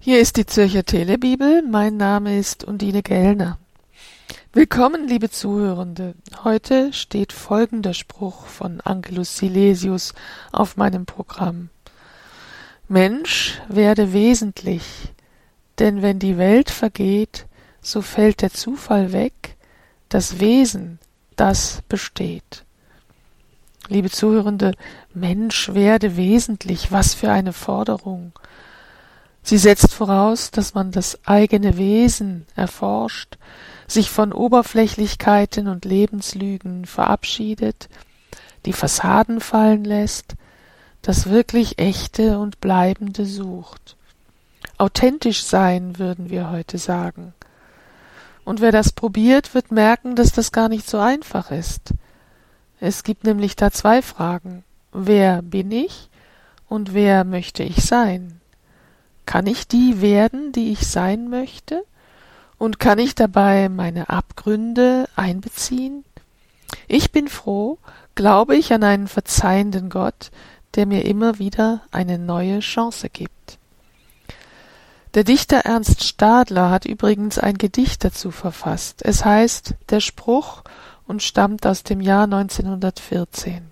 Hier ist die Zürcher Telebibel. Mein Name ist Undine Gellner. Willkommen, liebe Zuhörende. Heute steht folgender Spruch von Angelus Silesius auf meinem Programm. Mensch, werde wesentlich, denn wenn die Welt vergeht, so fällt der Zufall weg, das Wesen, das besteht. Liebe Zuhörende, Mensch, werde wesentlich, was für eine Forderung. Sie setzt voraus, dass man das eigene Wesen erforscht, sich von Oberflächlichkeiten und Lebenslügen verabschiedet, die Fassaden fallen lässt, das wirklich Echte und Bleibende sucht. Authentisch sein, würden wir heute sagen. Und wer das probiert, wird merken, dass das gar nicht so einfach ist. Es gibt nämlich da zwei Fragen. Wer bin ich und wer möchte ich sein? Kann ich die werden, die ich sein möchte? Und kann ich dabei meine Abgründe einbeziehen? Ich bin froh, glaube ich an einen verzeihenden Gott, der mir immer wieder eine neue Chance gibt. Der Dichter Ernst Stadler hat übrigens ein Gedicht dazu verfasst. Es heißt Der Spruch und stammt aus dem Jahr 1914.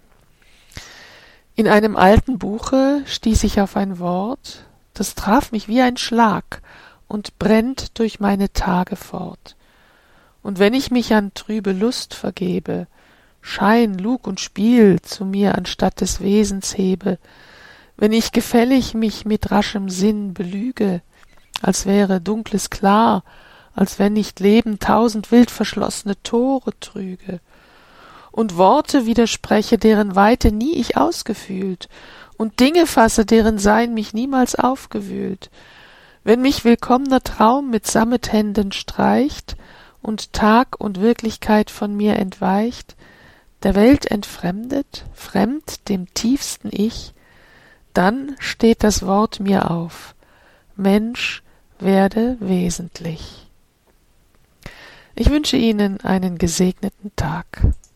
In einem alten Buche stieß ich auf ein Wort, das traf mich wie ein Schlag und brennt durch meine Tage fort. Und wenn ich mich an trübe Lust vergebe, Schein, Lug und Spiel zu mir anstatt des Wesens hebe, wenn ich gefällig mich mit raschem Sinn belüge, als wäre Dunkles klar, als wenn nicht Leben tausend wild verschlossene Tore trüge, und Worte widerspreche, deren Weite nie ich ausgefühlt, und Dinge fasse, deren Sein mich niemals aufgewühlt, wenn mich willkommener Traum mit Sammethänden streicht und Tag und Wirklichkeit von mir entweicht, der Welt entfremdet, fremd dem tiefsten Ich, dann steht das Wort mir auf, Mensch, werde wesentlich. Ich wünsche Ihnen einen gesegneten Tag.